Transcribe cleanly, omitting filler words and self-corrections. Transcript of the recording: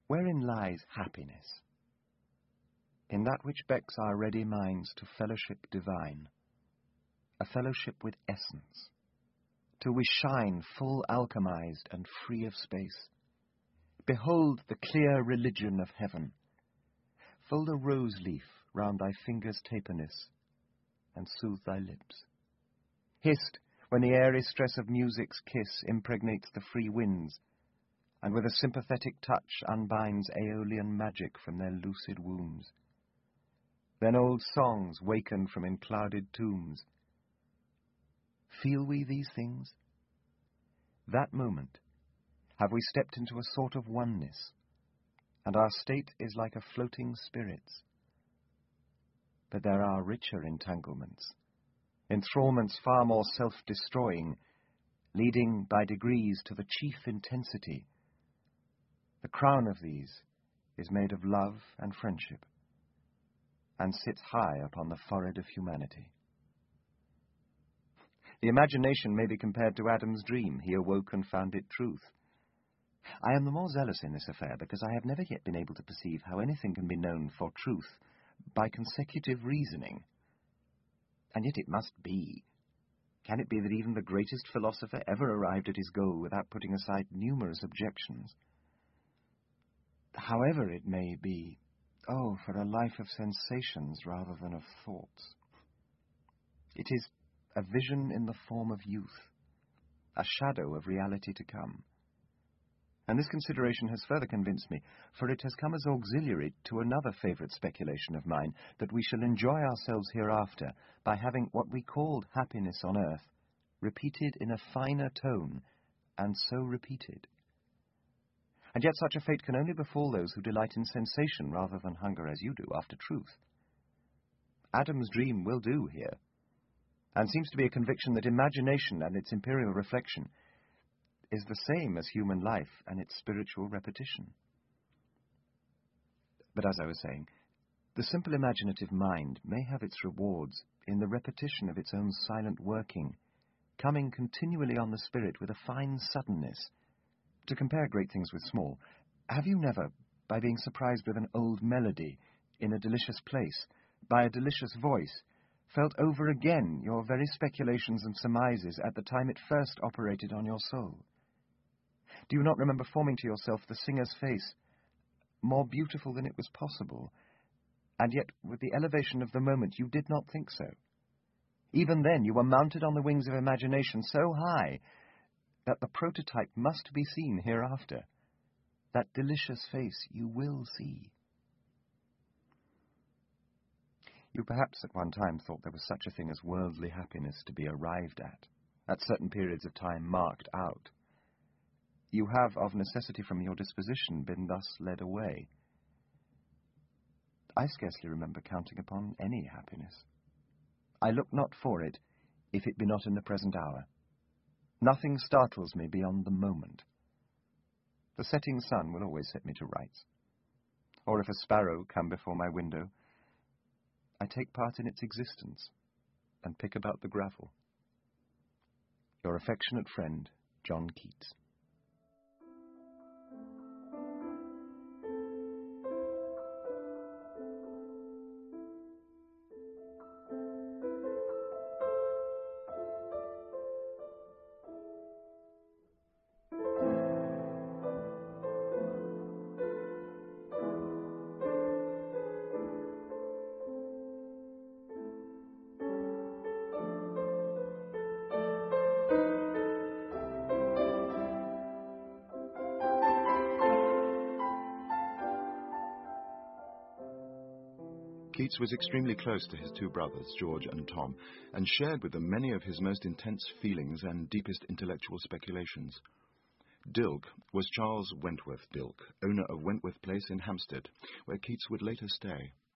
Wherein lies happiness? In that which becks our ready minds to fellowship divine, a fellowship with essence, till we shine full alchemized and free of space. Behold the clear religion of heaven. Fold a rose leaf round thy finger's taperness, and soothe thy lips. Hist, when the airy stress of music's kiss impregnates the free winds, and with a sympathetic touch unbinds Aeolian magic from their lucid wombs. Then old songs waken from enclouded tombs. Feel we these things? That moment, have we stepped into a sort of oneness, and our state is like a floating spirit's. But there are richer entanglements, enthrallments far more self-destroying, leading by degrees to the chief intensity. The crown of these is made of love and friendship, and sits high upon the forehead of humanity. The imagination may be compared to Adam's dream. He awoke and found it truth. I am the more zealous in this affair because I have never yet been able to perceive how anything can be known for truth by consecutive reasoning. And yet it must be. Can it be that even the greatest philosopher ever arrived at his goal without putting aside numerous objections? However it may be, oh, for a life of sensations rather than of thoughts. It is a vision in the form of youth, a shadow of reality to come. And this consideration has further convinced me, for it has come as auxiliary to another favourite speculation of mine, that we shall enjoy ourselves hereafter by having what we called happiness on earth repeated in a finer tone, and so repeated. And yet such a fate can only befall those who delight in sensation rather than hunger as you do after truth. Adam's dream will do here, and seems to be a conviction that imagination and its imperial reflection is the same as human life and its spiritual repetition. But as I was saying, the simple imaginative mind may have its rewards in the repetition of its own silent working, coming continually on the spirit with a fine suddenness. To compare great things with small, have you never, by being surprised with an old melody in a delicious place, by a delicious voice, felt over again your very speculations and surmises at the time it first operated on your soul? Do you not remember forming to yourself the singer's face, more beautiful than it was possible, and yet with the elevation of the moment you did not think so? Even then you were mounted on the wings of imagination so high that the prototype must be seen hereafter. That delicious face you will see. You perhaps at one time thought there was such a thing as worldly happiness to be arrived at certain periods of time marked out. You have, of necessity from your disposition, been thus led away. I scarcely remember counting upon any happiness. I look not for it, if it be not in the present hour. Nothing startles me beyond the moment. The setting sun will always set me to rights. Or if a sparrow come before my window, I take part in its existence and pick about the gravel. Your affectionate friend, John Keats. Keats was extremely close to his two brothers, George and Tom, and shared with them many of his most intense feelings and deepest intellectual speculations. Dilke was Charles Wentworth Dilke, owner of Wentworth Place in Hampstead, where Keats would later stay.